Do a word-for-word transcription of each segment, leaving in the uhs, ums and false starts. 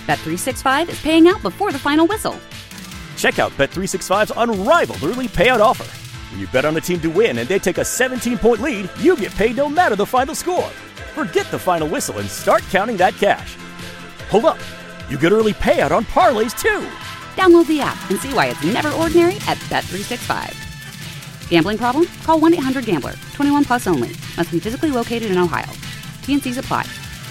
Bet three sixty-five is paying out before the final whistle. Check out Bet three sixty-five's unrivaled early payout offer. When you bet on a team to win and they take a seventeen-point lead, you get paid no matter the final score. Forget the final whistle and start counting that cash. Hold up. You get early payout on parlays, too. Download the app and see why it's never ordinary at Bet three sixty-five. Gambling problem? Call one eight hundred gambler. twenty-one plus only. Must be physically located in Ohio. T and C's apply.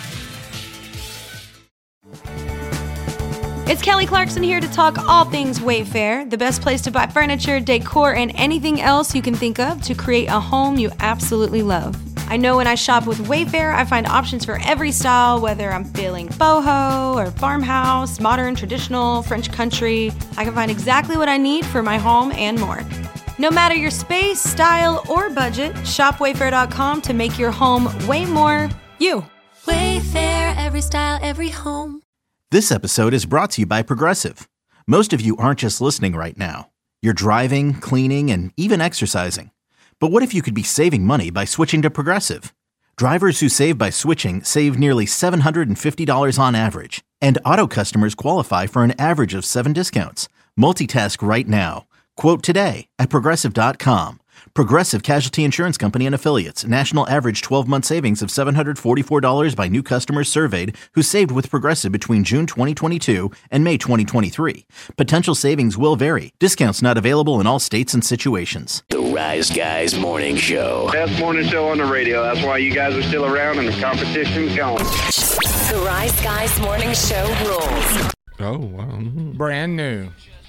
It's Kelly Clarkson here to talk all things Wayfair, the best place to buy furniture, decor, and anything else you can think of to create a home you absolutely love. I know when I shop with Wayfair, I find options for every style, whether I'm feeling boho or farmhouse, modern, traditional, French country. I can find exactly what I need for my home and more. No matter your space, style, or budget, shop wayfair dot com to make your home way more you. Wayfair, every style, every home. This episode is brought to you by Progressive. Most of you aren't just listening right now. You're driving, cleaning, and even exercising. But what if you could be saving money by switching to Progressive? Drivers who save by switching save nearly seven hundred fifty dollars on average. And auto customers qualify for an average of seven discounts. Multitask right now. Quote today at Progressive dot com. Progressive Casualty Insurance Company and Affiliates. National average twelve-month savings of seven hundred forty-four dollars by new customers surveyed who saved with Progressive between June twenty twenty-two and May twenty twenty-three. Potential savings will vary. Discounts not available in all states and situations. The Rise Guys Morning Show. Best morning show on the radio. That's why you guys are still around and the competition's going. The Rise Guys Morning Show rules. Oh, wow. Brand new.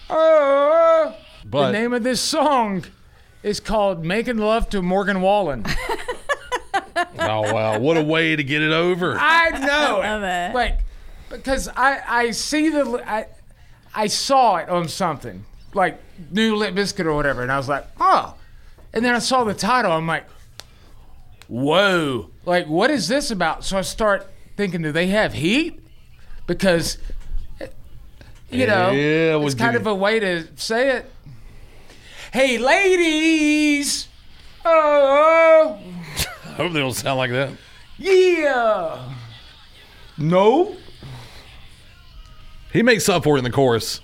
Oh, but the name of this song is called Making Love to Morgan Wallen. Oh, wow. What a way to get it over. I know. I love it. Like, because I, I see the, I, I saw it on something, like New Limp Bizkit or whatever, and I was like, oh. And then I saw the title. I'm like, whoa. Like, what is this about? So I start thinking, do they have heat? Because, you know, yeah, it's kind of a way to say it. Hey, ladies! Oh! I hope they don't sound like that. Yeah! No? He makes up for it in the chorus.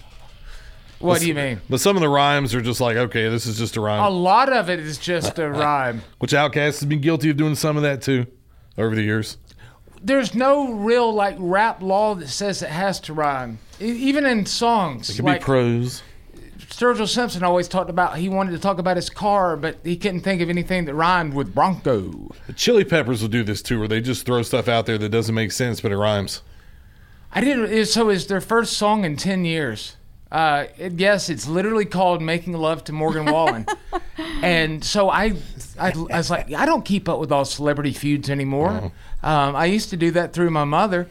What but, do you mean? But some of the rhymes are just like, okay, this is just a rhyme. A lot of it is just a rhyme. Which Outkast has been guilty of doing some of that, too, over the years. There's no real, like, rap law that says it has to rhyme. E- even in songs. It could like, be prose. Sturgill Simpson always talked about, he wanted to talk about his car, but he couldn't think of anything that rhymed with Bronco. The Chili Peppers will do this too, where they just throw stuff out there that doesn't make sense, but it rhymes. I didn't, it, so it's their first song in ten years. Uh, it, yes, it's literally called Making Love to Morgan Wallen. And so I, I, I was like, I don't keep up with all celebrity feuds anymore. Oh. Um, I used to do that through my mother.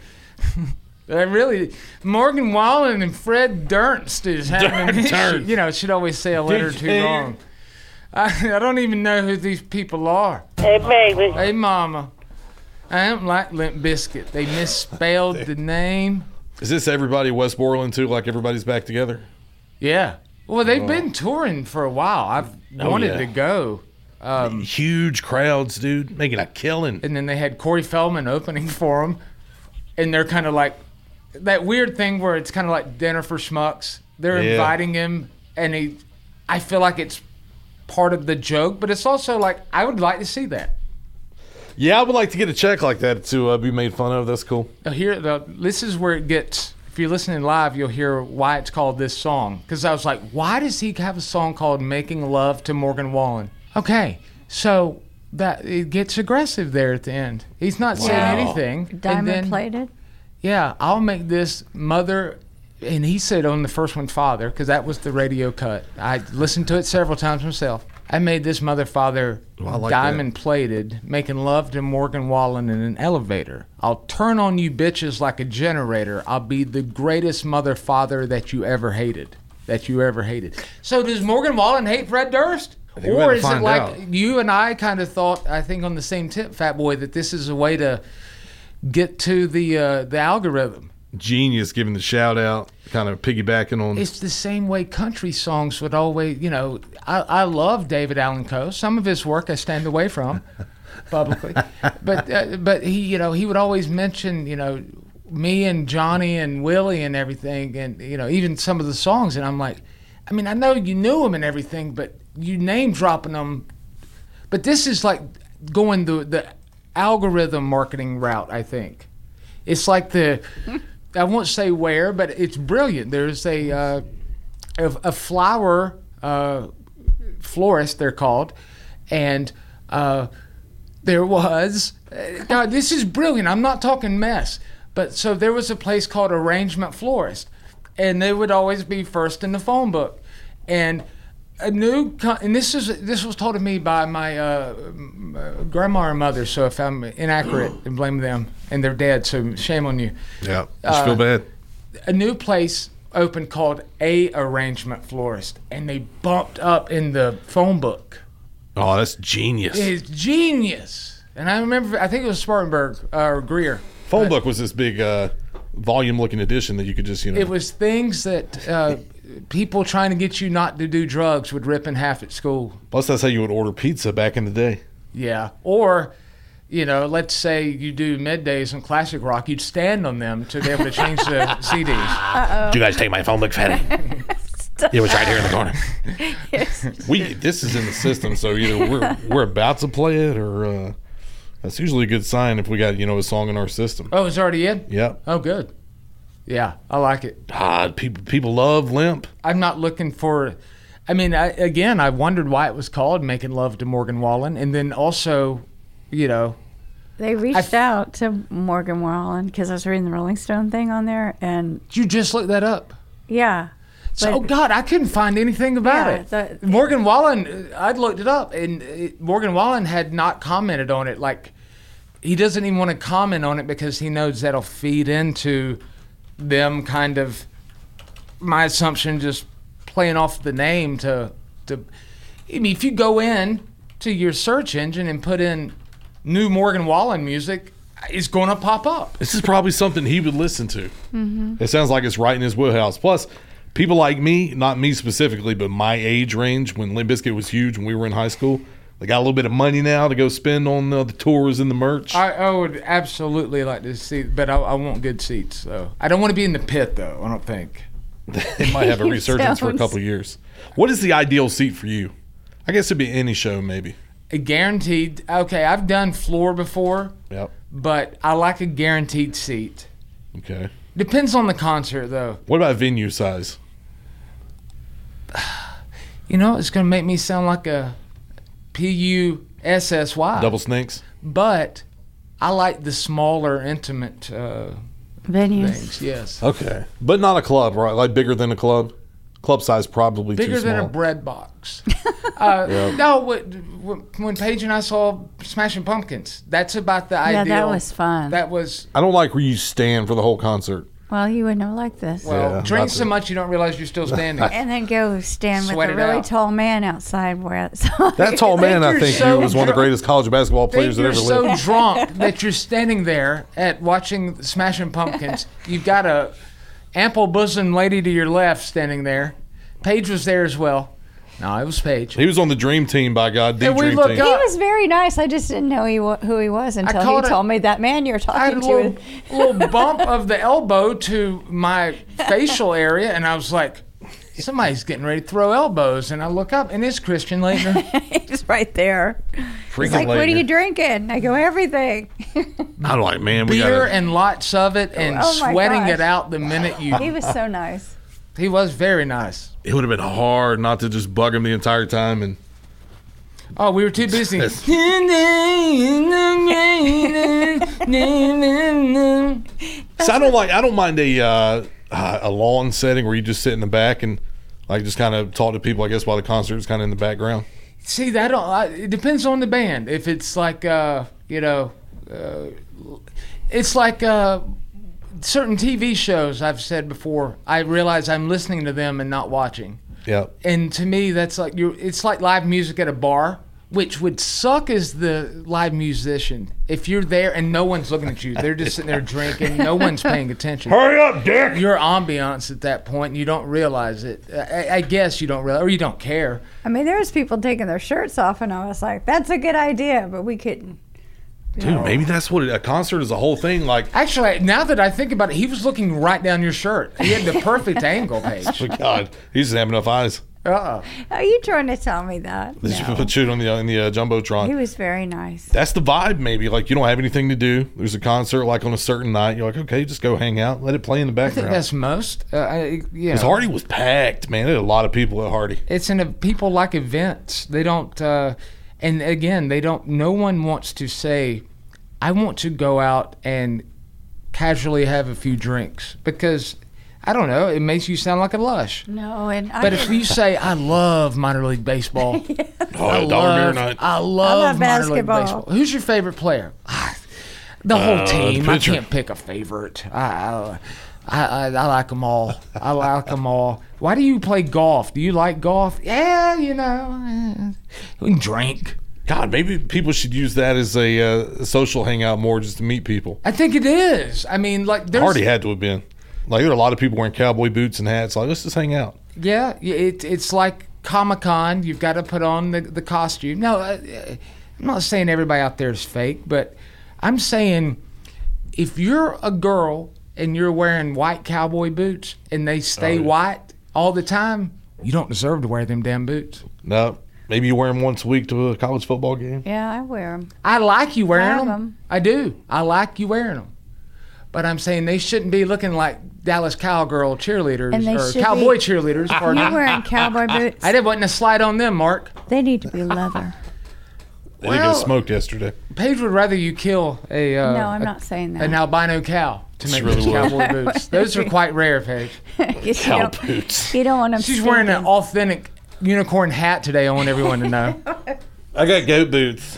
I really, Morgan Wallen and Fred Durst is having an issue. You know, she'd always say a letter too long. I, I don't even know who these people are. Hey, baby. Hey, mama. I don't like Limp Bizkit. They misspelled the name. Is this everybody West Borland too? Like everybody's back together? Yeah. Well, they've oh. been touring for a while. I've oh, wanted yeah. to go. Um, Huge crowds, dude, making a killing. And then they had Corey Feldman opening for them, and they're kind of like that weird thing where it's kind of like dinner for schmucks. They're yeah. inviting him, and he. I feel like it's part of the joke, but it's also like I would like to see that. Yeah, I would like to get a check like that to uh, be made fun of. That's cool. Now here, the, this is where it gets. If you're listening live, you'll hear why it's called this song. Because I was like, why does he have a song called "Making Love to Morgan Wallen"? Okay, so that it gets aggressive there at the end. He's not wow. saying anything. Diamond then, plated. Yeah, I'll make this mother. And he said on the first one, father, because that was the radio cut. I listened to it several times myself. I made this mother, father, well, like diamond that. plated, making love to Morgan Wallen in an elevator. I'll turn on you bitches like a generator. I'll be the greatest mother, father that you ever hated. That you ever hated. So does Morgan Wallen hate Fred Durst? Or is it like out. You and I kind of thought, I think on the same tip, Fat Boy, that this is a way to get to the uh, the algorithm? Genius giving the shout out, kind of piggybacking on. It's the same way country songs would always, you know, I, I love David Allan Coe. Some of his work I stand away from publicly. But uh, but he, you know, he would always mention, you know, me and Johnny and Willie and everything, and you know, even some of the songs, and I'm like, I mean, I know you knew them and everything, but you name dropping them. But this is like going the the algorithm marketing route, I think. It's like the, I won't say where, but it's brilliant. There's a uh, a, a flower uh, florist, they're called, and uh, there was, God, this is brilliant. I'm not talking mess. But so there was a place called Arrangement Florist, and they would always be first in the phone book. And a new, and this is this was told to me by my uh, grandma and mother. So if I'm inaccurate, then blame them and their dad. So shame on you. Yeah, just uh, feel bad. A new place opened called A Arrangement Florist, and they bumped up in the phone book. Oh, that's genius. It's genius. And I remember, I think it was Spartanburg uh, or Greer. Phone book was this big uh, volume-looking edition that you could just, you know. It was things that uh, people trying to get you not to do drugs would rip in half at school. Plus, that's how you would order pizza back in the day. Yeah. Or, you know, let's say you do middays on classic rock, you'd stand on them to be able to change the C Ds. Uh-oh. Did you guys take my phone book, Fatty? It was right here in the corner. Yes. We this is in the system, so either we're we're about to play it, or uh, that's usually a good sign if we got, you know, a song in our system. Oh, it's already in? Yeah. Oh, good. Yeah, I like it. Ah, people people love Limp. I'm not looking for. I mean, I, again, I wondered why it was called "Making Love to Morgan Wallen," and then also, you know, they reached out to Morgan Wallen because I was reading the Rolling Stone thing on there, and you just looked that up. Yeah. So, oh God, I couldn't find anything about yeah, it. The, Morgan Wallen, I'd looked it up, and it, Morgan Wallen had not commented on it. Like, he doesn't even want to comment on it because he knows that'll feed into them kind of, my assumption, just playing off the name to, to. I mean, if you go in to your search engine and put in new Morgan Wallen music, it's going to pop up. This is probably something he would listen to. Mm-hmm. It sounds like it's right in his wheelhouse. Plus, people like me, not me specifically, but my age range, when Limp Bizkit was huge when we were in high school, they got a little bit of money now to go spend on uh, the tours and the merch. I, I would absolutely like to see, but I, I want good seats. So I don't want to be in the pit, though, I don't think. They might have a resurgence for a couple of years. What is the ideal seat for you? I guess it'd be any show, maybe. A guaranteed. Okay, I've done floor before. Yep. But I like a guaranteed seat. Okay. Depends on the concert, though. What about venue size? You know, it's going to make me sound like a P U S S Y. Double snakes? But I like the smaller, intimate uh, venues. Things, yes. Okay. But not a club, right? Like bigger than a club? Club size probably bigger too small. Bigger than a bread box. uh, yep. No, when Paige and I saw Smashing Pumpkins, that's about the ideal. Yeah, that was fun. That was. I don't like where you stand for the whole concert. Well, you wouldn't have liked this. Well, yeah, drink so much you don't realize you're still standing. And then go stand with Sweat a really out. tall man outside where it's that tall man, I think, so he was one of the greatest college basketball players that you're ever so lived. drunk that you're standing there at watching Smashing Pumpkins. You've got a ample bosom lady to your left standing there. Paige was there as well. No, it was Paige. He was on the dream team, by God, the And we dream look team. up- He was very nice. I just didn't know he wa- who he was until he called it- told me that man you're I had talking a to. little, little bump of the elbow to my facial area, and I was like, somebody's getting ready to throw elbows. And I look up, and it's Christian Leitner. He's right there. Freaking He's like, what are Leitner. you drinking? I go, everything. I'm like, man, we Beer got and lots of it, and Oh, my sweating gosh. it out the minute you. He was so nice. He was very nice. It would have been hard not to just bug him the entire time. And Oh, we were too busy. so I don't like. I don't mind a uh, a lawn setting where you just sit in the back and like just kind of talk to people. I guess while the concert is kind of in the background. See, that don't, I, it depends on the band. If it's like, uh, you know, uh, it's like uh, certain T V shows I've said before. I realize I'm listening to them and not watching. Yeah. And to me, that's like you. It's like live music at a bar, which would suck as the live musician if you're there and no one's looking at you. They're just sitting there drinking. No one's paying attention. Hurry up, Dick! Your ambiance at that point, and you don't realize it. I, I guess you don't realize, or you don't care. I mean, there was people taking their shirts off, and I was like, that's a good idea, but we couldn't. Dude, maybe that's what it, a concert is a whole thing. Like, actually, now that I think about it, he was looking right down your shirt. He had the perfect angle, Paige. Oh my God, he doesn't have enough eyes. Uh-uh. Are you trying to tell me that? They No. put shoot on the in the uh, jumbotron. He was very nice. That's the vibe. Maybe like you don't have anything to do. There's a concert like on a certain night. You're like, okay, just go hang out, let it play in the I background. think that's most. Uh, I, you Because know, Hardy was packed, man. There were a lot of people at Hardy. it's in a, people like events. They don't, uh, and again, they don't. No one wants to say, "I want to go out and casually have a few drinks," because I don't know. It makes you sound like a lush. No, and I But if you say, "I love minor league baseball," Oh, I yeah, dollar beer love, night. I love, love minor league basketball. baseball. Who's your favorite player? The whole Uh, team. the I pitcher. can't pick a favorite. I, I, I, I, I like them all. I like them all. Why do you play golf? Do you like golf? Yeah, you know, eh, we can drink. God, maybe people should use that as a uh, social hangout more, just to meet people. I think it is. I mean, like there's Hardy had to have been. Like there were a lot of people wearing cowboy boots and hats. Like let's just hang out. Yeah, it, it's like Comic-Con. You've got to put on the, the costume. No, uh, I'm not saying everybody out there is fake, but I'm saying if you're a girl and you're wearing white cowboy boots and they stay Oh, yeah. white all the time, you don't deserve to wear them damn boots. No, maybe you wear them once a week to a college football game. Yeah, I wear them. I like you wearing I have them. 'em. I do. I like you wearing them. But I'm saying they shouldn't be looking like Dallas Cowgirl cheerleaders And they or should cowboy be- cheerleaders. pardon You're me. wearing cowboy boots. I didn't want to slide on them, Mark. They need to be leather. They didn't Well- get smoked yesterday. Paige would rather you kill a uh, No, I'm a- not saying that. an albino cow to She make really those would. cowboy boots. Those are quite rare, Paige. you, Cow don't, boots. you don't want them She's wearing an stinking. authentic unicorn hat today. I want everyone to know. I got goat boots.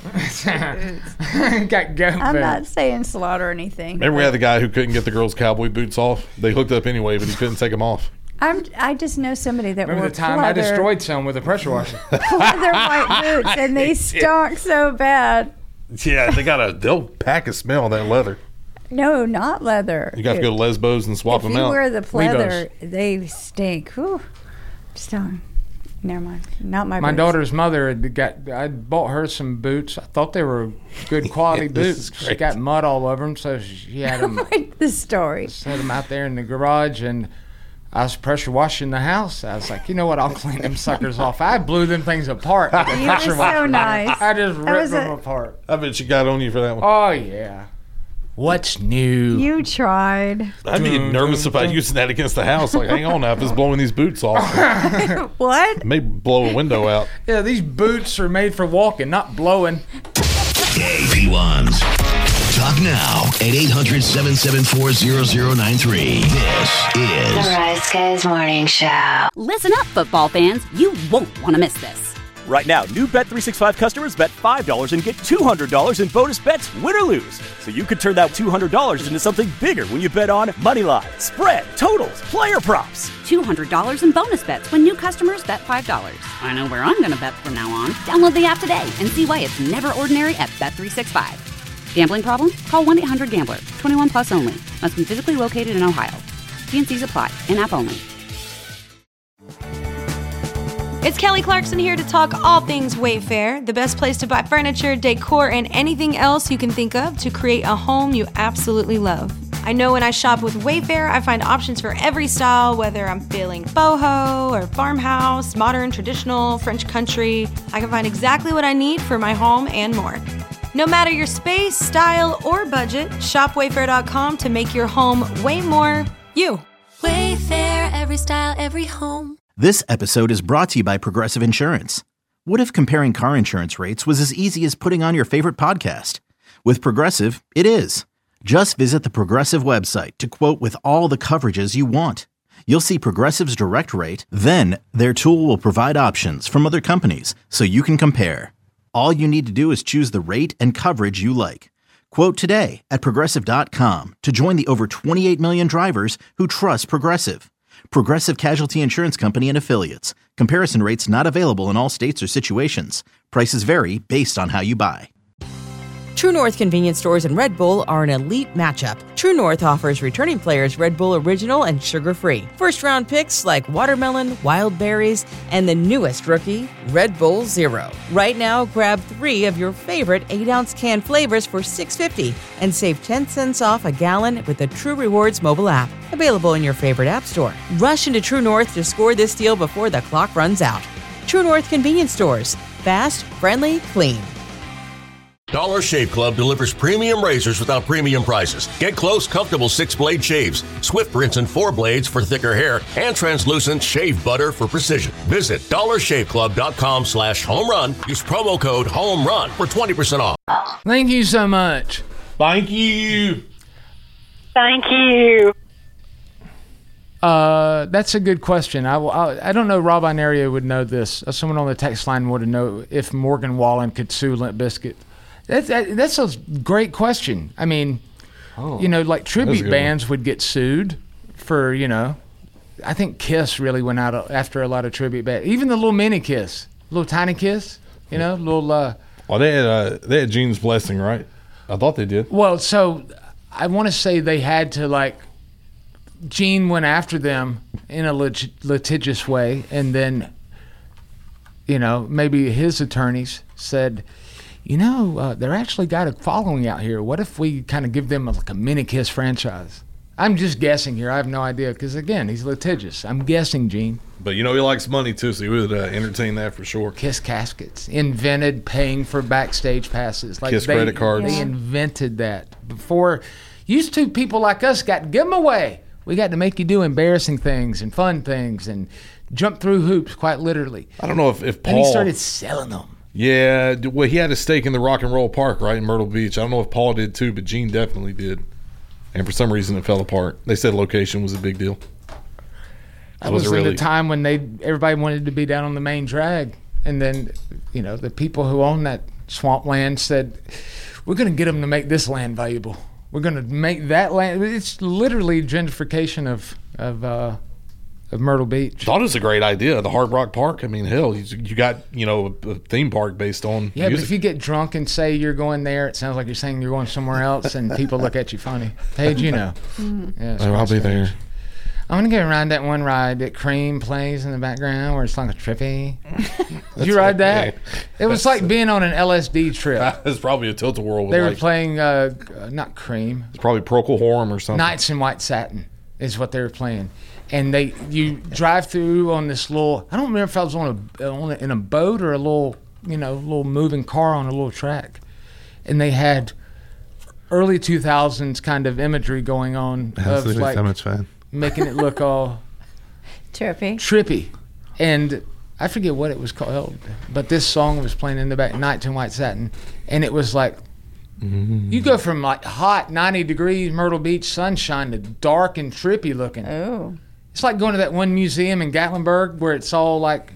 Got goat I'm boots. not saying slaughter anything. Remember we had the guy who couldn't get the girls' cowboy boots off? They hooked up anyway, but he couldn't take them off. I'm, I just know somebody that Remember wore the time I leather, destroyed some with a pressure washer? leather white boots, and they stunk so bad. Yeah, they got a they'll pack a smell that leather. No, not leather. You got to go to Lesbos and swap If them you out. wear the pleather, they stink. Whew. Just don't. Never mind. Not my. My boots. daughter's mother had got. I bought her some boots. I thought they were good quality This is boots. She great. got mud all over them, so she had them. Wait, the story. Set them out there in the garage, and I was pressure washing the house. I was like, you know what? I'll clean them suckers off. I blew them things apart. with the You were pressure so washer. nice. I just That ripped was them a- apart. I bet she got on you for that one. Oh yeah. What's new? You tried. I'd be nervous about using that against the house. Like, hang on now, if it's blowing these boots off, What? it may blow a window out. Yeah, these boots are made for walking, not blowing. K P ones. Talk now at eight hundred, seven seven four, zero zero nine three. This is The Rise Guys Morning Show. Listen up, football fans. You won't want to miss this. Right now, new Bet three sixty-five customers bet five dollars and get two hundred dollars in bonus bets, win or lose. So you could turn that two hundred dollars into something bigger when you bet on money line, spread, totals, player props. two hundred dollars in bonus bets when new customers bet five dollars. I know where I'm going to bet from now on. Download the app today and see why it's never ordinary at Bet three sixty-five. Gambling problem? Call one eight hundred gambler. twenty-one plus only. Must be physically located in Ohio. T N Cs apply. In-app only. It's Kelly Clarkson here to talk all things Wayfair, the best place to buy furniture, decor, and anything else you can think of to create a home you absolutely love. I know when I shop with Wayfair, I find options for every style, whether I'm feeling boho or farmhouse, modern, traditional, French country. I can find exactly what I need for my home and more. No matter your space, style, or budget, shop wayfair dot com to make your home way more you. Wayfair, every style, every home. This episode is brought to you by Progressive Insurance. What if comparing car insurance rates was as easy as putting on your favorite podcast? With Progressive, it is. Just visit the Progressive website to quote with all the coverages you want. You'll see Progressive's direct rate, then their tool will provide options from other companies so you can compare. All you need to do is choose the rate and coverage you like. Quote today at progressive dot com to join the over twenty-eight million drivers who trust Progressive. Progressive Casualty Insurance Company and Affiliates. Comparison rates not available in all states or situations. Prices vary based on how you buy. True North convenience stores and Red Bull are an elite matchup. True North offers returning players Red Bull Original and sugar-free. First-round picks like watermelon, wild berries, and the newest rookie, Red Bull Zero. Right now, grab three of your favorite eight-ounce can flavors for six dollars and fifty cents and save ten cents off a gallon with the True Rewards mobile app. Available in your favorite app store. Rush into True North to score this deal before the clock runs out. True North convenience stores. Fast, friendly, clean. Dollar Shave Club delivers premium razors without premium prices. Get close, comfortable six-blade shaves, swift rinse and four blades for thicker hair, and translucent shave butter for precision. Visit dollar shave club dot com slash home run. Use promo code home run for twenty percent off. Thank you so much. Thank you. Thank you. Uh, that's a good question. I, I, I don't know. Rob Inario would know this. Uh, someone on the text line would know if Morgan Wallen could sue Limp Bizkit. That's that, that's a great question. I mean, oh, you know, like tribute bands one. would get sued for, you know, I think Kiss really went out after a lot of tribute bands. Even the little mini Kiss, little tiny Kiss, you know, little. Uh, well, they had uh, they had Gene's blessing, right? I thought they did. Well, so I want to say they had to like. Gene went after them in a lit- litigious way, and then, you know, maybe his attorneys said, you know, uh, they're actually got a following out here. What if we kind of give them a, like a mini Kiss franchise? I'm just guessing here. I have no idea because, again, he's litigious. I'm guessing, Gene. But, you know, he likes money, too, so he would uh, entertain that for sure. Kiss caskets. Invented paying for backstage passes. Like Kiss they, credit cards. They invented that. Before, used to people like us got to give them away. We got to make you do embarrassing things and fun things and jump through hoops, quite literally. I don't know if, if Paul... And he started selling them. Yeah, well, he had a stake in the Rock and Roll Park, right, in Myrtle Beach. I don't know if Paul did, too, but Gene definitely did. And for some reason, it fell apart. They said location was a big deal. That was in really... the time when they everybody wanted to be down on the main drag. And then, you know, the people who own that swampland said, we're going to get them to make this land valuable. We're going to make that land. It's literally gentrification of of uh, of Myrtle Beach. Thought it was a great idea. The Hard Rock Park. I mean, hell, you, you got, you know, a, a theme park based on yeah. music. But if you get drunk and say you're going there, it sounds like you're saying you're going somewhere else, and people look at you funny. Paige, you know. Mm. Yeah, oh, I'll be there. I'm gonna go ride that one ride that Cream plays in the background where it's like a trippy. Did you ride that? It was like being on an L S D trip. It's probably a tilt-a-whirl. They were like, playing uh, not Cream. It's probably Procol Harum or something. Nights in White Satin is what they were playing, and they you drive through on this little. I don't remember if I was on a, on a in a boat or a little you know little moving car on a little track, and they had early two thousands kind of imagery going on of like so much fun. Making it look all trippy. Trippy. And I forget what it was called, but this song was playing in the back, Nights in White Satin, and it was like, mm-hmm. you go from like hot ninety degrees Myrtle Beach sunshine to dark and trippy looking. Oh. It's like going to that one museum in Gatlinburg where it's all like,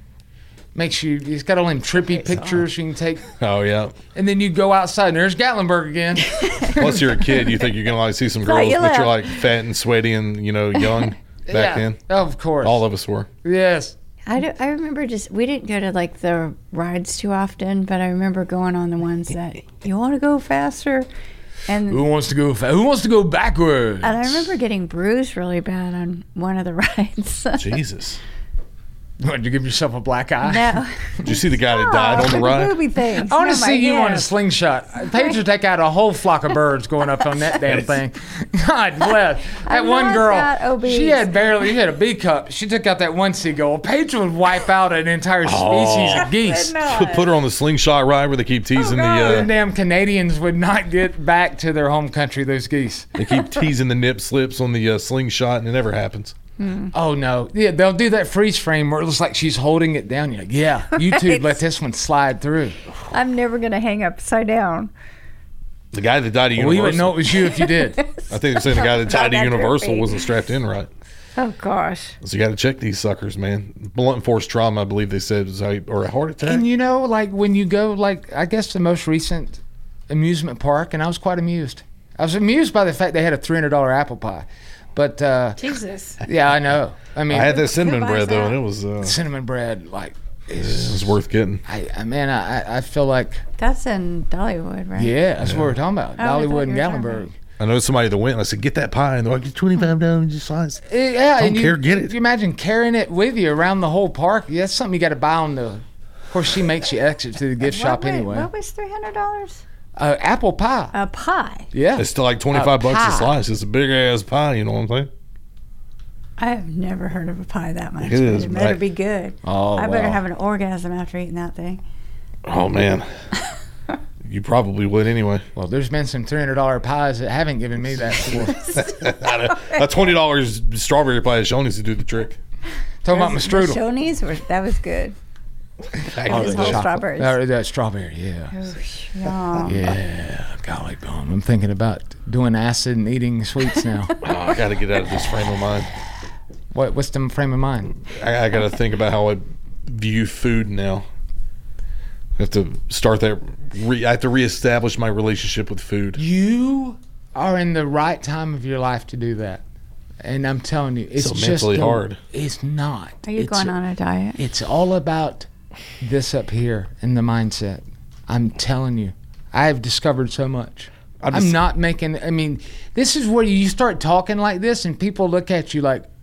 makes you, it's got all them trippy pictures you can take. Oh, yeah. And then you go outside and there's Gatlinburg again. Plus you're a kid, you think you're going to like see some girls, you but you're like fat and sweaty and, you know, young back yeah, then. Of course. All of us were. Yes. I, do, I remember just, we didn't go to like the rides too often, but I remember going on the ones that, you want to go faster? And Who wants to go fa- Who wants to go backwards? And I remember getting bruised really bad on one of the rides. Jesus. Did you give yourself a black eye? No. Did you see the guy that died on the ride? Movie things. I want No, to my see you hand. on a slingshot. Paige will take out a whole flock of birds going up on that damn thing. God bless. That I'm one not girl, that obese. she had barely, she had a B cup. She took out that one seagull. Paige would wipe out an entire species Oh. of geese. Put, put her on the slingshot ride where they keep teasing Oh, the. the Uh, damn Canadians would not get back to their home country, those geese. they keep teasing the nip slips on the uh, slingshot, and it never happens. Hmm. Oh, no. Yeah, they'll do that freeze frame where it looks like she's holding it down. You're like, yeah, YouTube, let this one slide through. I'm never going to hang upside down. The guy that died at Well, Universal. we wouldn't know it was you if you did. I think they're saying the guy that died at Not that Universal trippy. wasn't strapped in right. Oh, gosh. So you got to check these suckers, man. Blunt force trauma, I believe they said, was a, or a heart attack. And you know, like when you go, like I guess the most recent amusement park, and I was quite amused. I was amused by the fact they had a three hundred dollars apple pie. But uh, Jesus. yeah, I know. I mean, I had that cinnamon Who bread buys though, that? and it was uh, cinnamon bread, like It's, it's worth getting. I, I man, I, I feel like That's in Dollywood, right? yeah, that's what we're talking about. Oh, I thought Dollywood and you were talking Gallenberg. I know somebody that went and I said, get that pie. And they're like, it's twenty-five dollars a slice. Uh, Yeah, Don't and you, care, get it. You imagine carrying it with you around the whole park? Yeah, that's something you got to buy on the. Of course, she makes you exit to the gift What shop wa- anyway. What was three hundred dollars? Uh, apple pie. A pie. Yeah, It's still like twenty-five A bucks pie. a slice. It's a big ass pie, you know what I'm saying? I have never heard of a pie that much. It but is, It better right. be good. Oh, I better wow. have an orgasm after eating that thing. Oh, man. You probably would anyway. Well, there's been some three hundred dollar pies that haven't given me that before. A twenty dollars strawberry pie at Shoney's to do the trick. Talking about my The strudel. Shoney's were, that was good. Oh, Those the whole chocolate. strawberries. That, that strawberry, yeah. Oh, yum. Yeah, golly bum. I'm thinking about doing acid and eating sweets now. Oh, I got to get out of this frame of mind. What? What's the frame of mind? I, I got to think about how I view food now. I have to start that. Re, I have to reestablish my relationship with food. You are in the right time of your life to do that. And I'm telling you, it's So just mentally a- hard. It's not. Are you It's going a- on a diet? It's all about this up here in the mindset. I'm telling you, I have discovered so much. I'm I'm just- not making. I mean, this is where you start talking like this, and people look at you like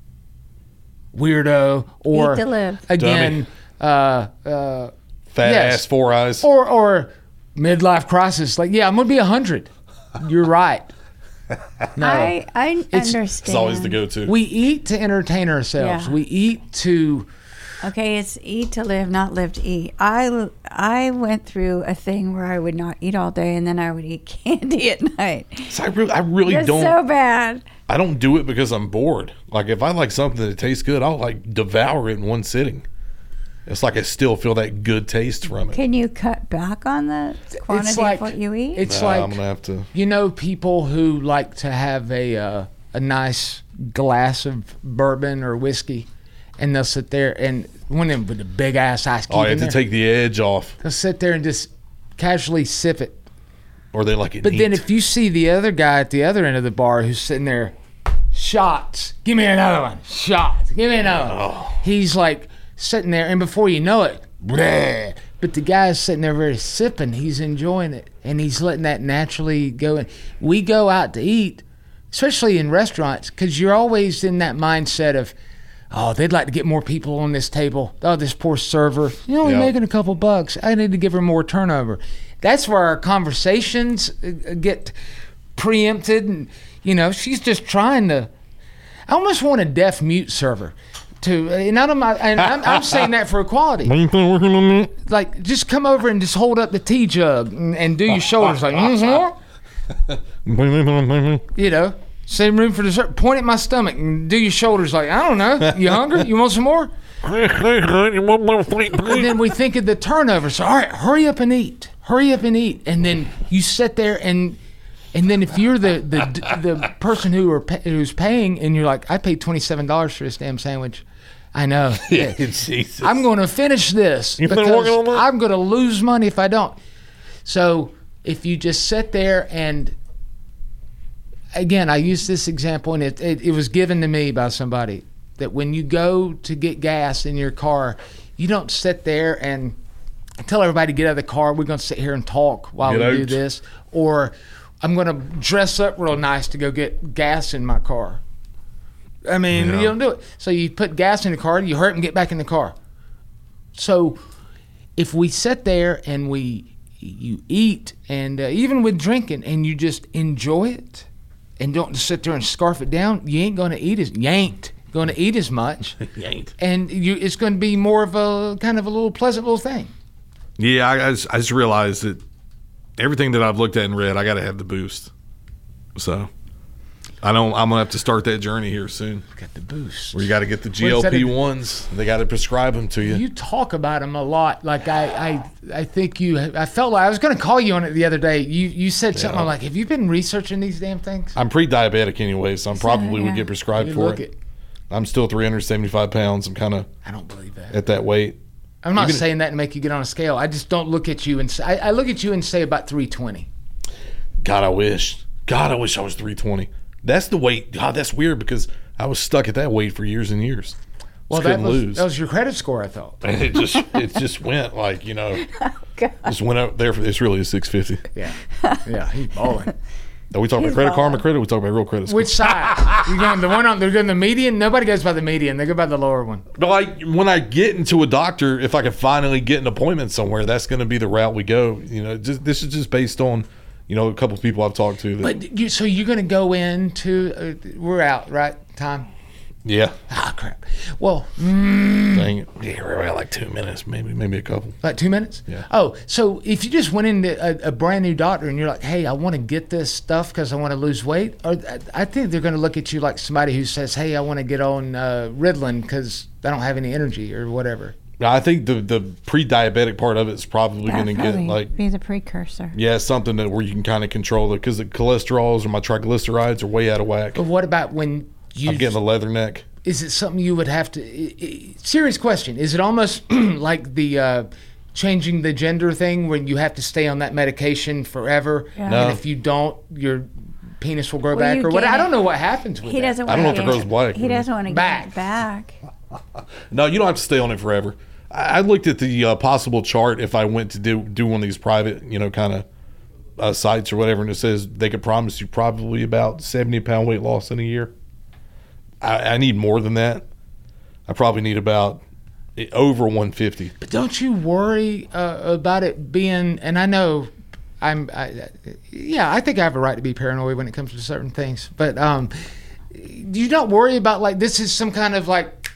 weirdo, or Eat to live. again, uh, uh, Fat yes. ass, four eyes. or or midlife crisis. Like, yeah, I'm gonna be a hundred. You're right. No, I I It's- understand. It's always the go-to. we eat to entertain ourselves. Yeah. We eat to. Okay, it's eat to live, not live to eat. I, I went through a thing where I would not eat all day and then I would eat candy at night. So I, re- I really It's don't. so bad. I don't do it because I'm bored. Like if I like something that tastes good, I'll like devour it in one sitting. It's like I still feel that good taste from it. Can you cut back on the quantity like- of what you eat? It's Nah, like I'm gonna have to. you know people who like to have a uh, a nice glass of bourbon or whiskey, and they'll sit there and one of them with a big ass ice cube Oh, I have in to there, take the edge off, they'll sit there and just casually sip it. or they like it. But neat. then if you see the other guy at the other end of the bar who's sitting there, shots, give me another one, shots, give me another one. Oh. He's like sitting there, and before you know it, bleh, but the guy's sitting there very sipping. He's enjoying it, and he's letting that naturally go in. We go out to eat, especially in restaurants, because you're always in that mindset of, oh, they'd like to get more people on this table. Oh, this poor server, you're only Yeah. making a couple bucks. I need to give her more turnover. That's where our conversations uh, get preempted, and you know, she's just trying to. I almost want a deaf mute server. To, and, I'm, and I'm, I'm saying that for equality. working on me? Like, just come over and just hold up the tea jug and, and do your shoulders like, mm-hmm. You know, same room for dessert. Point at my stomach and do your shoulders like, I don't know. You hungry? You want some more? And then we think of the turnover. So, all right, hurry up and eat. Hurry up and eat. And then you sit there and and then if you're the the, the person who are pay, who's paying and you're like, I paid twenty-seven dollars for this damn sandwich. I know. Yeah, Jesus. I'm going to finish this You've been because working on that? I'm going to lose money if I don't. So if you just sit there and, again, I use this example, and it, it, it was given to me by somebody, that when you go to get gas in your car, you don't sit there and tell everybody to get out of the car. We're going to sit here and talk while Get we do out. this. Or I'm going to dress up real nice to go get gas in my car. I mean, Yeah. you don't do it. So you put gas in the car, you hurt and get back in the car. So if we sit there and we, you eat, and uh, even with drinking, and you just enjoy it, and don't just sit there and scarf it down, you ain't gonna eat as you ain't gonna eat as much. You ain't. And you, it's gonna be more of a kind of a little pleasant little thing. Yeah, I, I, just, I just realized that everything that I've looked at and read, I got to have the boost. So I don't. I'm gonna have to start that journey here soon. Got the boost. Where you got to get the What G is L that P a- ones. They got to prescribe them to you. You talk about them a lot. Like I, I, I think you. I felt like I was gonna call you on it the other day. You, you said something. Yeah. I'm like, have you been researching these damn things? I'm pre-diabetic anyway, so I'm probably yeah. would get prescribed You for look it. it. I'm still three hundred seventy-five pounds. I'm kind of I don't believe that. at that weight. I'm not Even- saying that to make you get on a scale. I just don't look at you and say, I, I look at you and say about three twenty. God, I wish. God, I wish I was three twenty. That's the weight. God, that's weird because I was stuck at that weight for years and years. Well, Just that couldn't was, lose. that was your credit score, I thought. And it just it just went like, you know, Oh, just went up there. For, it's really a six fifty. Yeah. Yeah, he's balling. Are we talking He's about Credit balling. Karma credit? Or we talking about real credit score? Which side? You going the one on? They're going the median. Nobody goes by the median. They go by the lower one. No, like when I get into a doctor, if I can finally get an appointment somewhere, that's going to be the route we go. You know, just this is just based on, you know, a couple of people I've talked to. That, But you, so you're going to go into? Uh, we're out, right? Time. yeah, Ah, crap. Well, mm, dang it. Yeah, we're at like two minutes, maybe, maybe a couple. like two minutes. Yeah. Oh, so if you just went into a, a brand new doctor and you're like, "Hey, I want to get this stuff because I want to lose weight," or I think they're going to look at you like somebody who says, "Hey, I want to get on uh, Ritalin because I don't have any energy or whatever." I think the the pre-diabetic part of it is probably That'd going to get probably like, be the precursor. yeah, something that where you can kind of control it because the cholesterols or my triglycerides are way out of whack. But what about when you? I'm getting a leather neck. Is it something you would have to? I- I- serious question. Is it almost like the uh, changing the gender thing, when you have to stay on that medication forever, Yeah. and No. if you don't, your penis will grow Well, back, you or what? gain I don't it. know what happens with He that. doesn't. I don't know want if it to grows black. He doesn't want to Back. get it back. No, you don't have to stay on it forever. I, I looked at the uh, possible chart if I went to do do one of these private, you know, kind of uh, sites or whatever, and it says they could promise you probably about seventy pound weight loss in a year. I, I need more than that. I probably need about eh, over one fifty. But don't you worry uh, about it being? And I know, I'm. I, yeah, I think I have a right to be paranoid when it comes to certain things. But um, you don't worry about like this is some kind of like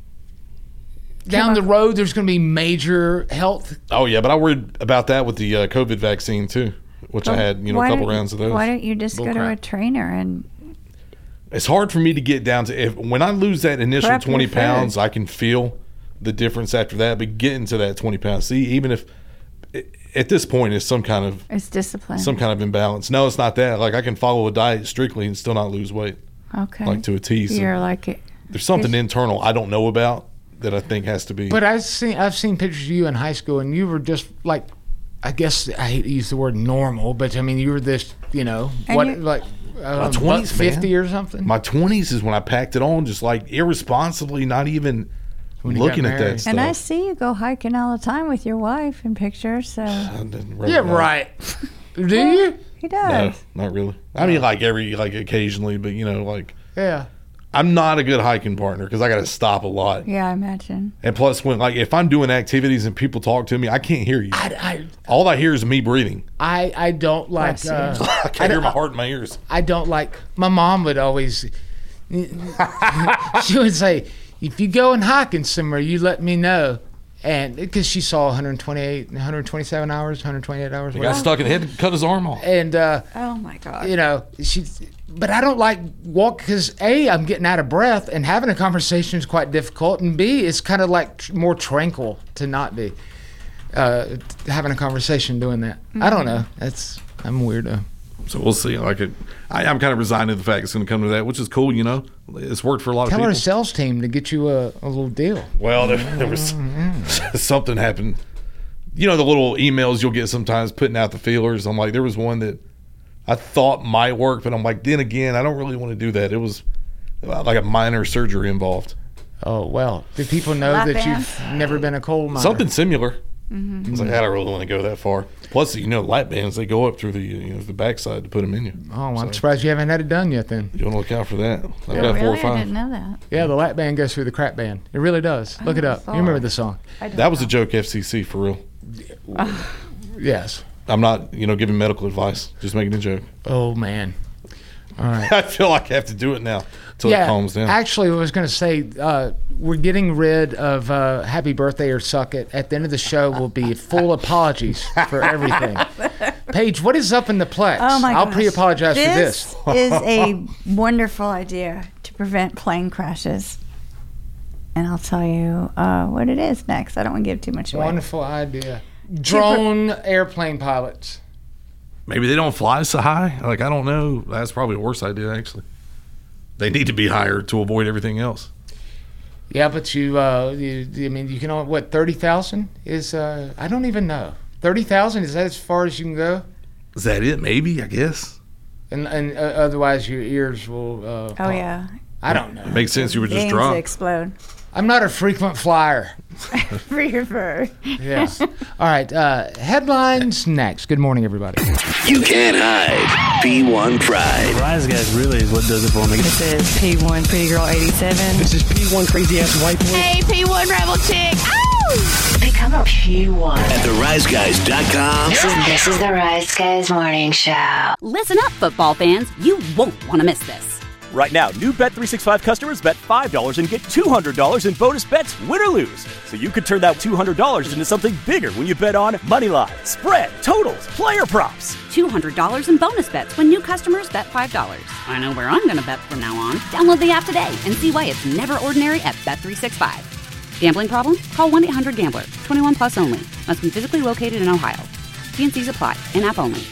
down the road. There's going to be major health. Oh yeah, but I worried about that with the uh, COVID vaccine too, which I had, you know, a Why couple don't you- rounds of those. Why don't you just go to Bullcrap. a trainer and It's hard for me to get down to if when I lose that initial Prep your twenty food. pounds, I can feel the difference after that. But getting to that twenty pounds, see, even if at this point it's some kind of it's discipline? some kind of imbalance. No, it's not that. Like I can follow a diet strictly and still not lose weight, Okay. like to a T. So You're like it. there's something it's- internal I don't know about that I think has to be. But I've seen I've seen pictures of you in high school, and you were just like, I guess I hate to use the word normal, but I mean you were this, you know, And what you- like uh, My twenties, man. fifty or something. My twenties is when I packed it on, just like irresponsibly, not even When you got looking at married. that stuff. And I see you go hiking all the time with your wife in pictures. So I didn't really Yeah, know. right. Do you? he No, does. not really. I mean, like every like occasionally, but you know, like Yeah. I'm not a good hiking partner because I got to stop a lot. Yeah, I imagine. And plus, when like if I'm doing activities and people talk to me, I can't hear you. I, I, All I hear is me breathing. I, I don't like. Bless you. Uh, I can't hear my heart in my ears. I don't like. My mom would always. She would say, "If you go and hiking somewhere, you let me know." And because she saw one twenty-eight, one twenty-seven hours, one twenty-eight hours. He got whatever. stuck in the head and cut his arm off. And uh, Oh my God. you know, she. But I don't like walk because A, I'm getting out of breath, and having a conversation is quite difficult, and B, it's kind of like tr- more tranquil to not be uh, having a conversation doing that. I don't know. That's I'm a weirdo. So we'll see. Like it, I, I'm kind of resigned to the fact it's going to come to that, which is cool. You know, it's worked for a lot Tell of our people. sales team to get you a, a little deal. Well, there, there was something happened. You know, the little emails you'll get sometimes putting out the feelers. I'm like, there was one that I thought might work, but I'm like, then again, I don't really want to do that. It was like a minor surgery involved. Oh, well. Do people know Lap that band? you've never been a coal miner? Something similar. Mm-hmm. I was like, I don't really want to go that far. Plus, you know, lap bands, they go up through the you know the backside to put them in you. Oh, well, I'm So surprised you haven't had it done yet then. you want to look out for that. I've Oh, got four or really? I five. didn't know that. Yeah, the lap band goes through the crap band. It really does. Look it up. You remember the song? I don't That was know. a joke, F C C, for real. Yes. I'm not, you know, giving medical advice. Just making a joke. Oh, man. All right. I feel like I have to do it now until it calms down. Actually, I was going to say uh, we're getting rid of uh, Happy Birthday or Suck It. At the end of the show will be full apologies for everything. Paige, what is up in the Plex? Oh my I'll gosh. pre-apologize for this. This is a wonderful idea to prevent plane crashes. And I'll tell you uh, what it is next. I don't want to give too much away. Wonderful idea. Drone airplane pilots. Maybe they don't fly so high. Like, I don't know. That's probably a worse idea, actually. They need to be higher to avoid everything else. Yeah, but you, uh, you I mean, you can only, what, thirty thousand is, uh, I don't even know. thirty thousand, is that as far as you can go? Is that it? Maybe, I guess. And and uh, otherwise your ears will, uh, Oh, pop. yeah. I don't know. It makes sense you were just Veins drunk. explode. I'm not a frequent flyer. Reefer. Yeah. All right. Uh, headlines next. Good morning, everybody. You can't hide P one pride. Rise Guys really is what does it for me. This is P one Pretty Girl eighty-seven. This is P one Crazy Ass White Boy. Hey, P one Rebel Chick. Ow! Become a P one. At the rise guys dot com. This is, this is the Rise Guys Morning Show. Listen up, football fans. You won't want to miss this. Right now, new Bet three sixty-five customers bet five dollars and get two hundred dollars in bonus bets, win or lose. So you could turn that two hundred dollars into something bigger when you bet on money line, spread, totals, player props. two hundred dollars in bonus bets when new customers bet five dollars. I know where I'm going to bet from now on. Download the app today and see why it's never ordinary at Bet three sixty-five. Gambling problem? Call one eight hundred gambler. twenty-one plus only. Must be physically located in Ohio. T and C's apply. In-app only.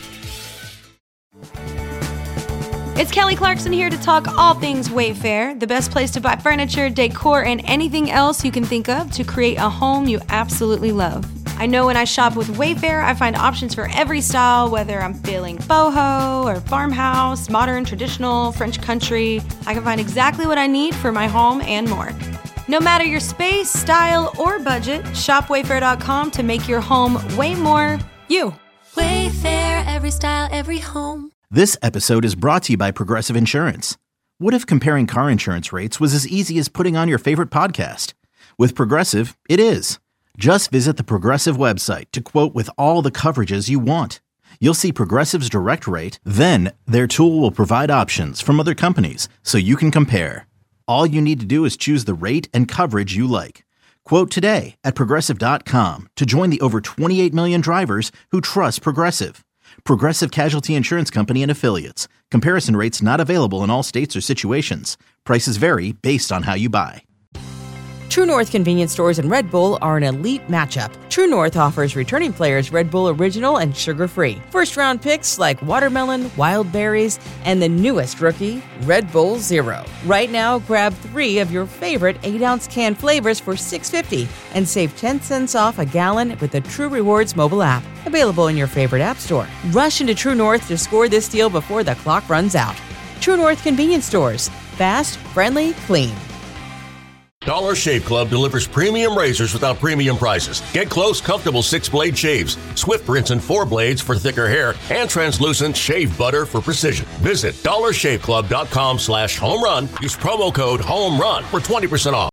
It's Kelly Clarkson here to talk all things Wayfair, the best place to buy furniture, decor, and anything else you can think of to create a home you absolutely love. I know when I shop with Wayfair, I find options for every style, whether I'm feeling boho or farmhouse, modern, traditional, French country. I can find exactly what I need for my home and more. No matter your space, style, or budget, shop wayfair dot com to make your home way more you. Wayfair, every style, every home. This episode is brought to you by Progressive Insurance. What if comparing car insurance rates was as easy as putting on your favorite podcast? With Progressive, it is. Just visit the Progressive website to quote with all the coverages you want. You'll see Progressive's direct rate, then their tool will provide options from other companies so you can compare. All you need to do is choose the rate and coverage you like. Quote today at progressive dot com to join the over twenty-eight million drivers who trust Progressive. Progressive Casualty Insurance Company and Affiliates. Comparison rates not available in all states or situations. Prices vary based on how you buy. True North convenience stores and Red Bull are an elite matchup. True North offers returning players Red Bull Original and sugar-free. First-round picks like watermelon, wild berries, and the newest rookie, Red Bull Zero. Right now, grab three of your favorite eight-ounce can flavors for six dollars and fifty cents and save ten cents off a gallon with the True Rewards mobile app. Available in your favorite app store. Rush into True North to score this deal before the clock runs out. True North convenience stores. Fast, friendly, clean. Dollar Shave Club delivers premium razors without premium prices. Get close, comfortable six-blade shaves, Swift rinse and four blades for thicker hair, and translucent shave butter for precision. Visit dollar shave club dot com slash home run. Use promo code HOMERUN for twenty percent off.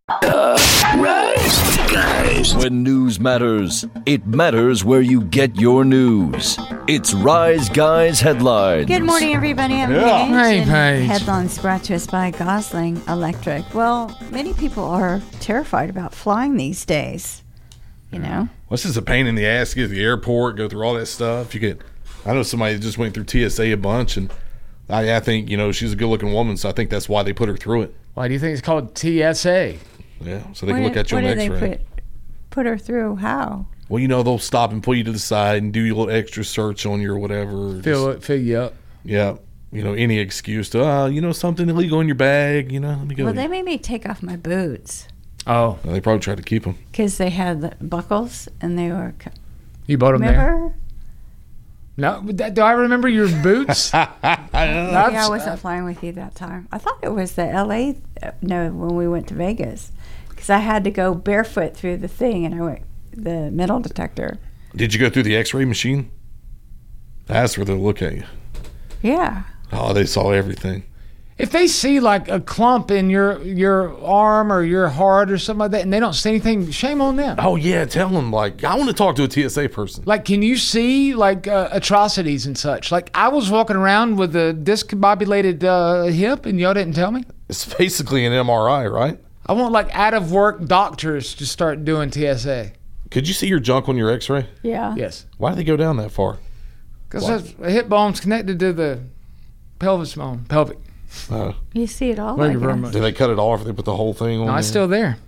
Rise Guys. When news matters, it matters where you get your news. It's Rise Guys Headlines. Good morning, everybody. I'm Yeah. Paige, Hey, and Paige. Headlines brought to us by Gosling Electric. Well, many people are terrified about flying these days. You know? Well, this is a pain in the ass to get to the airport, go through all that stuff. You get, I know somebody that just went through T S A a bunch, and I, I think, you know, she's a good-looking woman, so I think that's why they put her through it. Why do you think it's called T S A? Yeah, so they What can look did- at you on what did X-ray. they put, put her through? How? Well, you know, they'll stop and pull you to the side and do your little extra search on you or whatever. Fill Just- it, fill you up. Yeah. You know, any excuse to, uh, you know, something illegal in your bag, you know, let me go. Well, they made me take off my boots Oh, Well, they probably tried to keep them. because they had the buckles and they were. co- you bought them there? Remember? No, but that- do I remember your boots? Yeah, I wasn't flying with you that time. I thought it was the L A. uh, No, when we went to Vegas, because I had to go barefoot through the thing, and I went the metal detector. Did you go through the X-ray machine? That's where they'll look at you. Yeah. Oh, they saw everything. If they see like a clump in your your arm or your heart or something like that, and they don't see anything, shame on them. Oh yeah, tell them like I want to talk to a T S A person. Like, can you see like uh, atrocities and such? Like, I was walking around with a discombobulated uh, hip, and y'all didn't tell me. It's basically an M R I, right? I want like out of work doctors to start doing T S A. Could you see your junk on your X-ray? Yeah. Yes, Why do they go down that far? because the hip bone's connected to the pelvis bone, pelvic. Uh, You see it all. Thank I you very guess. much. did they cut it off? Or they put the whole thing on? No, it's there? still there.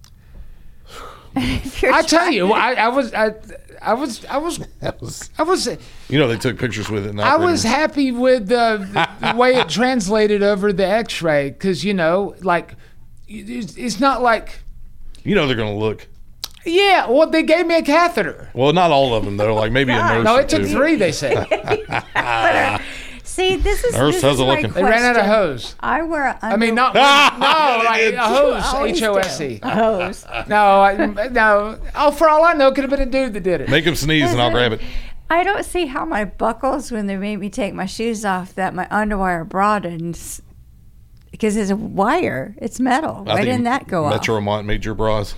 If you're I tell trying- you, I, I was, I, I was, I was, That was, I was, you know, they took pictures with it. And I was happy with the, the way it translated over the X-ray, because you know, like, it's, it's not like, You know, they're gonna look. yeah, well, they gave me a catheter. Well, not all of them though. Like maybe a nurse. No, or it took two. three. They said. See, this is Nurse, this how's is it my looking? They ran out of question. hose. I wear. Under- I mean, not Ah! no, like a hose, Always H O S E. do. A hose. No, I, no. Oh, for all I know, it could have been a dude that did it. Make him sneeze and I'll grab it. I don't see how my buckles, when they made me take my shoes off, that my underwire broadens because it's a wire. It's metal. I Why think didn't that go off? Metromont made your bras.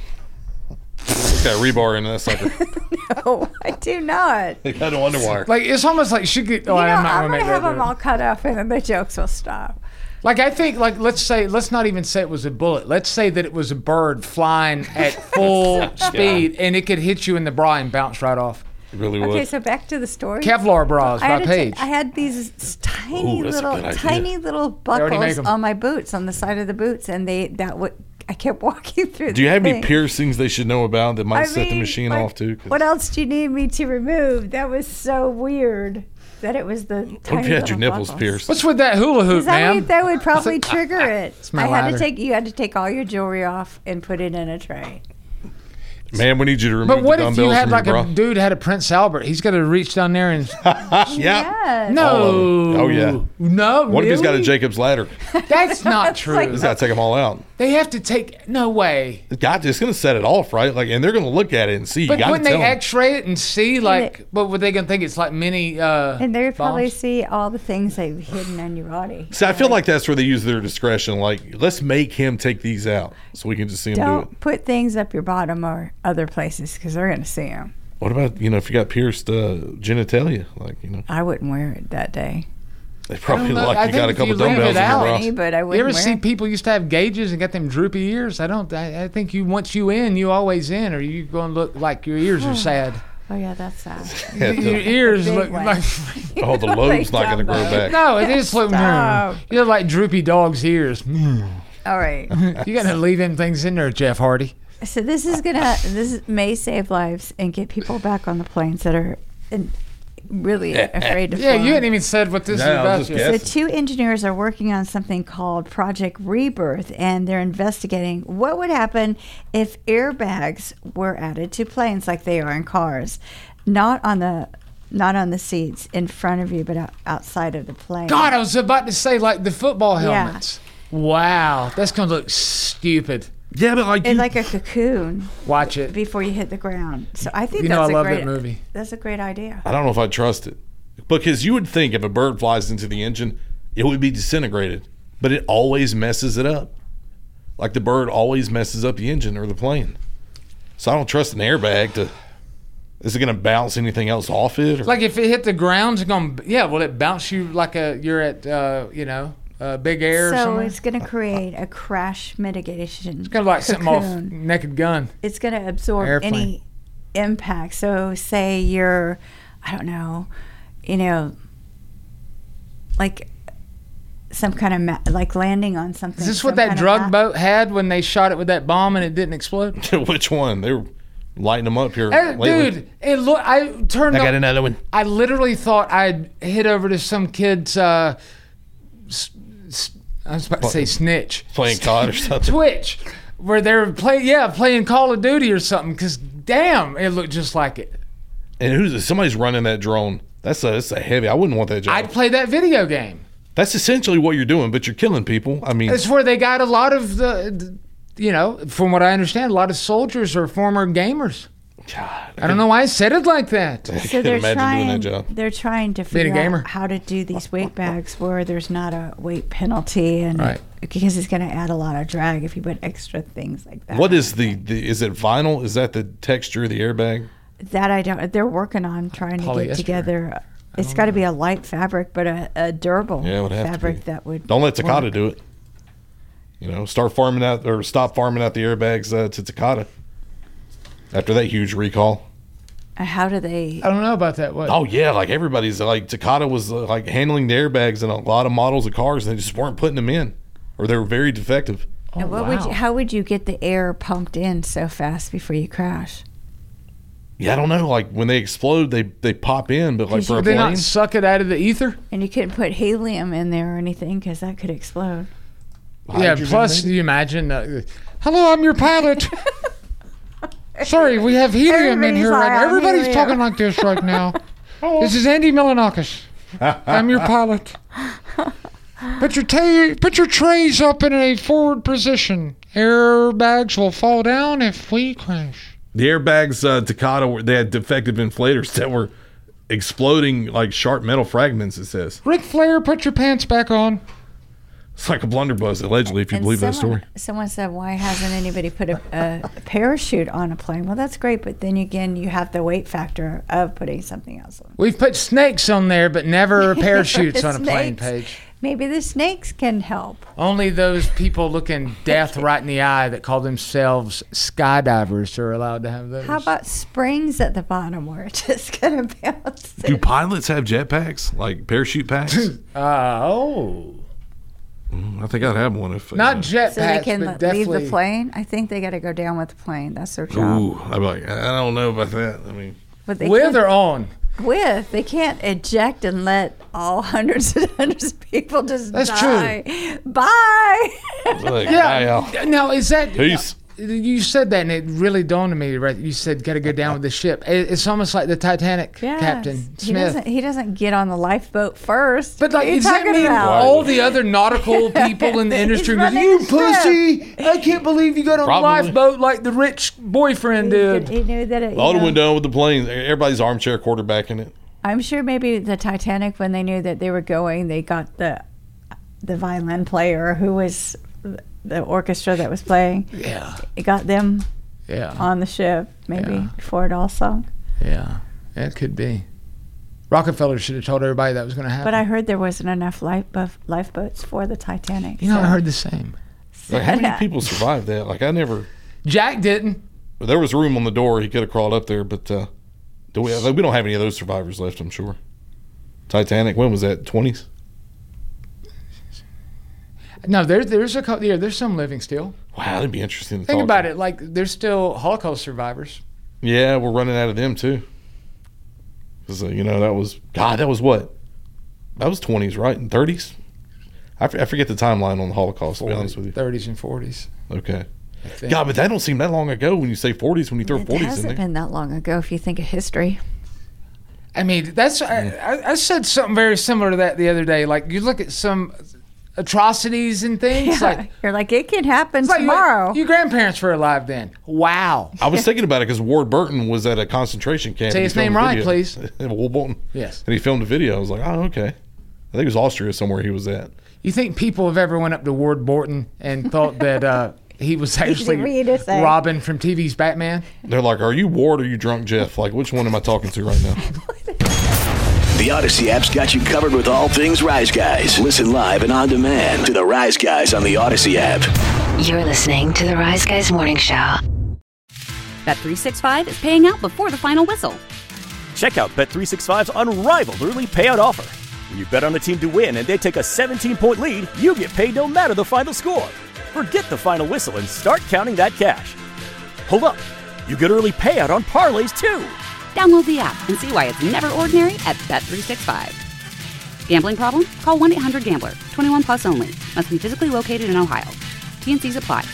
It's got rebar in that sucker. No, I do not. They got no underwire. Like it's almost like she could. Oh, you know, I'm not I'm gonna gonna make have that them do it. all cut off, and then the jokes will stop. Like I think, like let's say, let's not even say it was a bullet. Let's say that it was a bird flying at full speed, and it could hit you in the bra and bounce right off. It really would. Okay, so back to the story. Kevlar bras I by had to Paige. ta- I had these tiny Ooh, that's a little, good idea. tiny little already make buckles 'em. on my boots, on the side of the boots, and they that would. I kept walking through. Do you the have any thing. piercings they should know about that might I set the mean, machine like, off too? 'Cause What else do you need me to remove? That was so weird. That it was the What tiny if you had your little nipples buckles. pierced? What's with that hula hoop, 'Cause that man? would, that would probably trigger it. my I had ladder. to take you had to take all your jewelry off and put it in a tray. Man, we need you to remove But what the if dumbbells you had from like your a bra. dude had a Prince Albert? He's got to reach down there and. Yeah. Yes. No. Oh yeah. No. What if he's got a really? Jacob's ladder? That's not true. like- He's got to take them all out. They have to take. No way. God, it's going to set it off, right? Like, and they're going to look at it and see. You But got to wouldn't tell they 'em. X-ray it and see like? it- What were they gonna think? It's like mini. Uh, And they would probably bombs? see all the things they've hidden on your body. See, I feel like that's where they use their discretion. Like, let's make him take these out so we can just see him do it. Don't put things up your bottom or other places because they're going to see them. What about, you know, if you got pierced uh, genitalia? Like, you know, I wouldn't wear it that day. they I probably don't know. like I you got a think if couple you leave dumbbells it in your out- bra. Funny, but I You wouldn't ever wear see it. people used to have gauges and got them droopy ears? I don't. I, I think you once you in, you always in, or you going to look like your ears are sad. Oh yeah, that's sad. Yeah, your the- ears Big look one. like. Oh, the lobe's not going to grow back. No, it is like. Stop. You look like droopy dog's ears. All right. You got to leave them things in there, Jeff Hardy. So this is gonna this is, may save lives and get people back on the planes that are in, really afraid to Yeah, fly. you hadn't even said what this No, is I was about just yet. guessing. So two engineers are working on something called Project Rebirth, and they're investigating what would happen if airbags were added to planes like they are in cars, not on the not on the seats in front of you, but out, outside of the plane. God, I was about to say like the football Yeah. helmets. Wow, that's gonna look stupid. Yeah, but like, It's you, like a cocoon Watch it. before you hit the ground. So I think You know that's I a love great that movie. That's a great idea. I don't know if I trust it. Because you would think if a bird flies into the engine, it would be disintegrated. But it always messes it up. Like the bird always messes up the engine or the plane. So I don't trust an airbag to. Is it going to bounce anything else off it? Or? Like if it hit the ground, it's gonna yeah. Will it bounce you like a you're at uh, you know uh, big air? or So somewhere? it's going to create a crash mitigation. It's kind of like something off cocoon. Naked Gun. It's going to absorb Airplane. any impact. So say you're, I don't know, you know, like some kind of ma- like landing on something. Is this what some that kind of drug ma- boat had when they shot it with that bomb and it didn't explode? Which one? They were lighting them up here. Hey, lately. dude, it look. I turned. I got on- another one. I literally thought I'd hit over to some kid's. Uh, s- s- I was about to say snitch. Playing C O D or something. Twitch, where they're playing. Yeah, playing Call of Duty or something. Because damn, it looked just like it. And who's somebody's running that drone? That's a that's a heavy. I wouldn't want that job. I'd play that video game. That's essentially what you're doing, but you're killing people. I mean, It's where they got a lot of the, the- you know, from what I understand, a lot of soldiers are former gamers. God, I don't know why I said it like that. I So can't they're imagine trying. doing that job. They're trying to Being a figure gamer. out how to do these weight bags where there's not a weight penalty, and Right. because it's going to add a lot of drag if you put extra things like that. What is the, the? Is it vinyl? Is that the texture of the airbag? That I don't. They're working on trying to Polyester. get together. It's got to be a light fabric, but a, a durable Yeah, it would have to fabric be. that would. Don't let Takata work. do it. You know, start farming out or stop farming out the airbags uh, to Takata after that huge recall. Uh, How do they? I don't know about that. What? Oh yeah, like everybody's like Takata was uh, like handling the airbags in a lot of models of cars, and they just weren't putting them in, or they were very defective. and what would you, how would you get the air pumped in so fast before you crash? Yeah, I don't know. Like when they explode, they they pop in, but like for a Did they plane, not suck it out of the ether? And you couldn't put helium in there or anything because that could explode. Yeah. Hydrogen, Plus, maybe? you imagine. Uh, Hello, I'm your pilot. Sorry, we have helium in Everybody's here. like, Right now. "I'm Everybody's helium." talking like this right now. This is Andy Milanakis. I'm your pilot. Put your ta- put your trays up in a forward position. Airbags will fall down if we crash. The airbags, uh, Takata, were- they had defective inflators that were exploding like sharp metal fragments, it says. Ric Flair, put your pants back on. It's like a blunderbuss, allegedly, if you And believe someone, that story. Someone said, why hasn't anybody put a, a parachute on a plane? Well, that's great, but then again, you have the weight factor of putting something else on. We've put snakes on there, but never parachutes on a plane, Snakes. Paige. Maybe the snakes can help. Only those people looking death right in the eye that call themselves skydivers are allowed to have those. How about springs at the bottom where it's just going to bounce? Do pilots have jetpacks, like parachute packs? Uh, oh. Mm, I think I'd have one if. Not uh, jetpacks, So they can but leave definitely. the plane? I think they got to go down with the plane. That's their job. Ooh, I'd be like, I don't know about that. I mean, But they With can't- or on? With. They can't eject and let all hundreds and hundreds of people just That's die. Bye. like, Yeah. hi, Al. Now, is that. Peace. You said that, and it really dawned on me. Right, you said got to go down with the ship. It- It's almost like the Titanic, Yes. Captain He Smith. doesn't, he doesn't get on the lifeboat first. But like, what are you does that talking mean about? all the other nautical people in the He's industry goes, running "You the ship." pussy! I can't believe you got on Probably. a lifeboat like the rich boyfriend He, did." he knew that it. I would you have know, went down with the plane. Everybody's armchair quarterbacking it. I'm sure maybe the Titanic, when they knew that they were going, they got the the violin player who was the orchestra that was playing. Yeah. It got them Yeah. on the ship maybe Yeah. before it all sunk. Yeah, it could be. Rockefeller should have told everybody that was going to happen. But I heard there wasn't enough lifeboat, lifeboats for the Titanic. you know, I so- heard the same. Like, how many people survived that? Like, I never. Jack didn't. There was room on the door. He could have crawled up there, but uh, do we? Like, we don't have any of those survivors left. I'm sure. Titanic. When was that? twenties. No, there's there's a couple. Yeah, there's some living still. Wow, that'd be interesting to Think talk about it. Like there's still Holocaust survivors. Yeah, we're running out of them too. Because uh, you know that was God. That was what? That was twenties, right? And thirties. I, f- I forget the timeline on the Holocaust. To be honest with you. thirties and forties. Okay. I think. God, but that don't seem that long ago when you say forties. When you throw It forties in hasn't there. been that long ago if you think of history. I mean, that's I, I, I said something very similar to that the other day. Like you look at some atrocities and things. Yeah, Like you're like, it can happen it's like you- tomorrow. Your grandparents were alive then. Wow. I was thinking about it because Ward Burton was at a concentration camp. Say and he his filmed name a right, video. please. Ward Burton. Yes. And he filmed a video. I was like, oh, okay. I think it was Austria somewhere he was at. You think people have ever went up to Ward Borton and thought that uh, he was actually for you to say. Robin from T V's Batman? They're like, are you Ward or are you drunk Jeff? Like, which one am I talking to right now? The Odyssey app's got you covered with all things Rise Guys. Listen live and on demand to the Rise Guys on the Odyssey app. You're listening to the Rise Guys Morning Show. Bet three sixty-five is paying out before the final whistle. Check out Bet three sixty-five's unrivaled early payout offer. When you bet on a team to win and they take a seventeen-point lead, you get paid no matter the final score. Forget the final whistle and start counting that cash. Hold up. You get early payout on parlays, too. Download the app and see why it's never ordinary at Bet three sixty-five. Gambling problem? Call one eight hundred gambler. twenty-one plus only. Must be physically located in Ohio. T N Cs apply.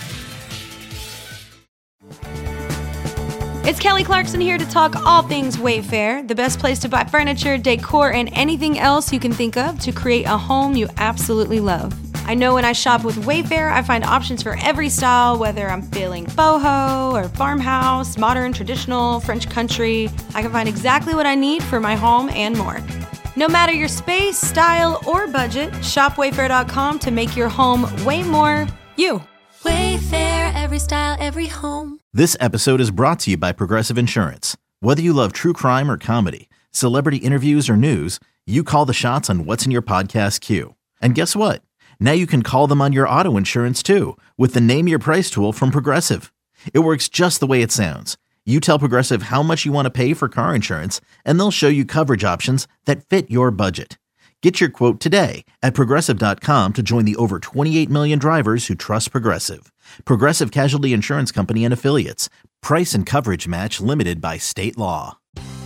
It's Kelly Clarkson here to talk all things Wayfair, the best place to buy furniture, decor, and anything else you can think of to create a home you absolutely love. I know when I shop with Wayfair, I find options for every style, whether I'm feeling boho or farmhouse, modern, traditional, French country. I can find exactly what I need for my home and more. No matter your space, style, or budget, shop wayfair dot com to make your home way more you. Wayfair, every style, every home. This episode is brought to you by Progressive Insurance. Whether you love true crime or comedy, celebrity interviews or news, you call the shots on what's in your podcast queue. And guess what? Now you can call them on your auto insurance too with the Name Your Price tool from Progressive. It works just the way it sounds. You tell Progressive how much you want to pay for car insurance, and they'll show you coverage options that fit your budget. Get your quote today at Progressive dot com to join the over twenty-eight million drivers who trust Progressive. Progressive Casualty Insurance Company and Affiliates. Price and coverage match limited by state law.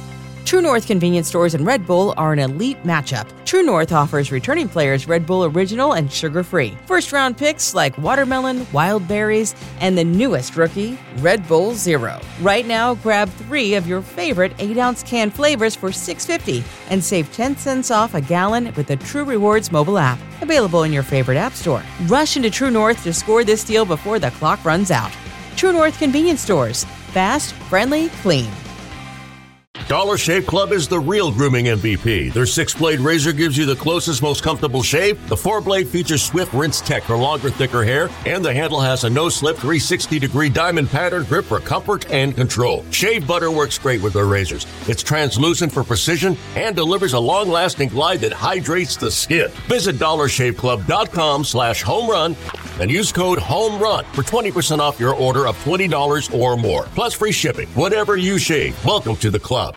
True North convenience stores and Red Bull are an elite matchup. True North offers returning players Red Bull Original and sugar-free. First-round picks like watermelon, wild berries, and the newest rookie, Red Bull Zero. Right now, grab three of your favorite eight ounce can flavors for six dollars and fifty cents and save ten cents off a gallon with the True Rewards mobile app. Available in your favorite app store. Rush into True North to score this deal before the clock runs out. True North convenience stores. Fast, friendly, clean. Dollar Shave Club is the real grooming M V P. Their six-blade razor gives you the closest, most comfortable shave. The four-blade features swift rinse tech for longer, thicker hair. And the handle has a no-slip three hundred sixty degree diamond pattern grip for comfort and control. Shave butter works great with their razors. It's translucent for precision and delivers a long-lasting glide that hydrates the skin. Visit dollar shave club dot com slash home run and use code HOMERUN for twenty percent off your order of twenty dollars or more. Plus free shipping. Whatever you shave, welcome to the club.